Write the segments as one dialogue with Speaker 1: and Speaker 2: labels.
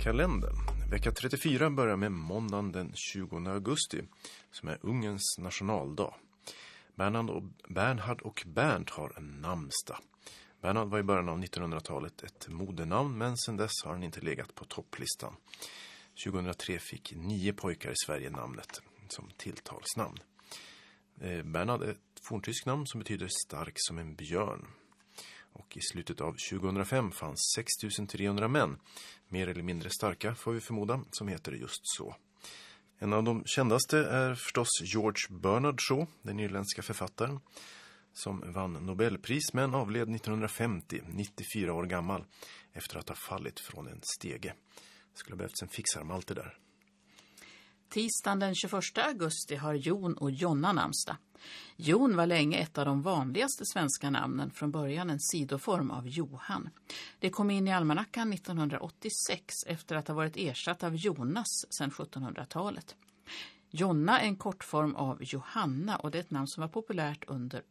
Speaker 1: kalendern. Vecka 34 börjar med måndagen den 20 augusti som är Ungerns nationaldag. Bernhard och Bernt har en namnsdag. Bernhard var i början av 1900-talet ett modenamn, men sedan dess har han inte legat på topplistan. 2003 fick 9 pojkar i Sverige namnet som tilltalsnamn. Bernhard är ett forntysk namn som betyder stark som en björn. Och i slutet av 2005 fanns 6300 män, mer eller mindre starka får vi förmoda, som heter just så. En av de kändaste är förstås George Bernard Shaw, den irländska författaren, som vann Nobelpris men avled 1950, 94 år gammal, efter att ha fallit från en stege. Det skulle ha behövts en fixarm allt det där.
Speaker 2: Tisdagen den 21 augusti har Jon och Jonna namnsdag. Jon var länge ett av de vanligaste svenska namnen, från början en sidoform av Johan. Det kom in i almanackan 1986 efter att ha varit ersatt av Jonas sedan 1700-talet. Jonna är en kortform av Johanna och det är ett namn som var populärt under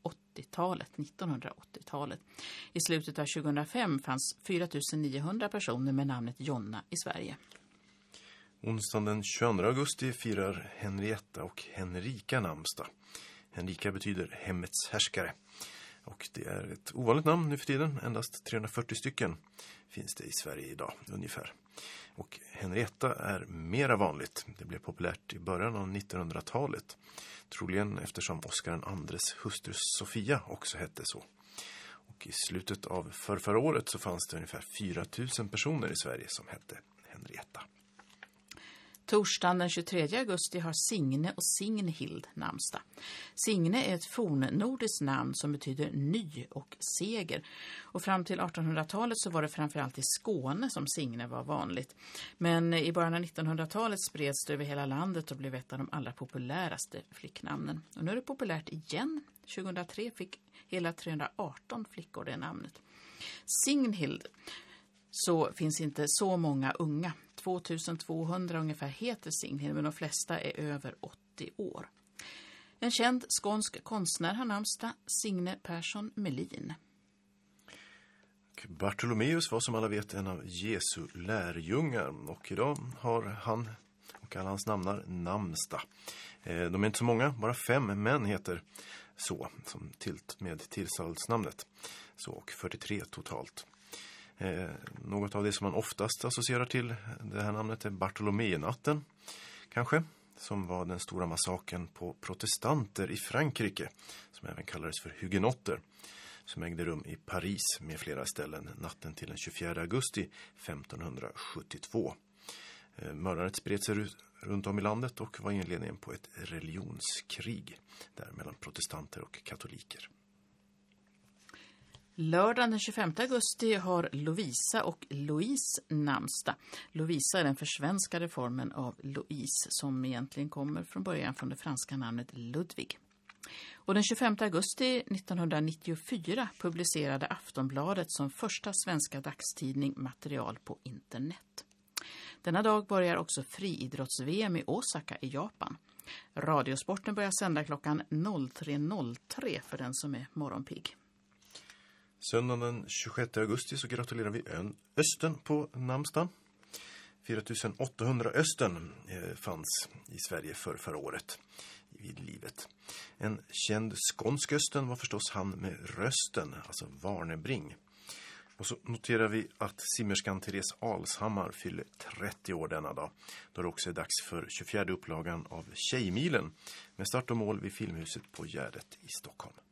Speaker 2: 1980-talet. I slutet av 2005 fanns 4900 personer med namnet Jonna i Sverige.
Speaker 1: Onsdagen den 22 augusti firar Henrietta och Henrika namnsdag. Henrika betyder hemmets härskare. Och det är ett ovanligt namn nu för tiden. Endast 340 stycken finns det i Sverige idag ungefär. Och Henrietta är mera vanligt. Det blev populärt i början av 1900-talet. Troligen eftersom Oscar IIs hustru Sofia också hette så. Och i slutet av förra året så fanns det ungefär 4000 personer i Sverige som hette Henrietta.
Speaker 2: Torsdagen den 23 augusti har Signe och Signhild namnsdag. Signe är ett fornnordiskt namn som betyder ny och seger. Och fram till 1800-talet så var det framförallt i Skåne som Signe var vanligt. Men i början av 1900-talet spreds det över hela landet och blev ett av de allra populäraste flicknamnen. Och nu är det populärt igen. 2003 fick hela 318 flickor det namnet. Signhild så finns inte så många unga. 2200 ungefär heter Signhild, men de flesta är över 80 år. En känd skånsk konstnär har namnsdag, Signe Persson Melin.
Speaker 1: Bartolomeus var som alla vet en av Jesu lärjungar och idag har han och alla hans namnar namnsdag. De är inte så många, bara 5 män heter så, som med tilltalsnamnet. Så, och 43 totalt. Något av det som man oftast associerar till det här namnet är Bartolomé-natten, kanske, som var den stora massakern på protestanter i Frankrike, som även kallades för hugenotter, som ägde rum i Paris med flera ställen natten till den 24 augusti 1572. Mördandet spred sig runt om i landet och var inledningen på ett religionskrig där mellan protestanter och katoliker.
Speaker 2: Lördagen den 25 augusti har Lovisa och Louise namnsdag. Lovisa är den försvenskade formen av Louise som egentligen kommer från början från det franska namnet Ludvig. Och den 25 augusti 1994 publicerade Aftonbladet som första svenska dagstidning material på internet. Denna dag börjar också friidrotts-VM i Osaka i Japan. Radiosporten börjar sända klockan 03.03 för den som är morgonpigg.
Speaker 1: Söndagen den 26 augusti så gratulerar vi Östen på namnsdagen. 4800 Östen fanns i Sverige förra året vid livet. En känd skånsk Östen var förstås han med rösten, alltså Warnebring. Och så noterar vi att simmerskan Therese Alshammar fyller 30 år denna dag. Då det också är dags för 24 upplagan av Tjejmilen med start och mål vid Filmhuset på Gärdet i Stockholm.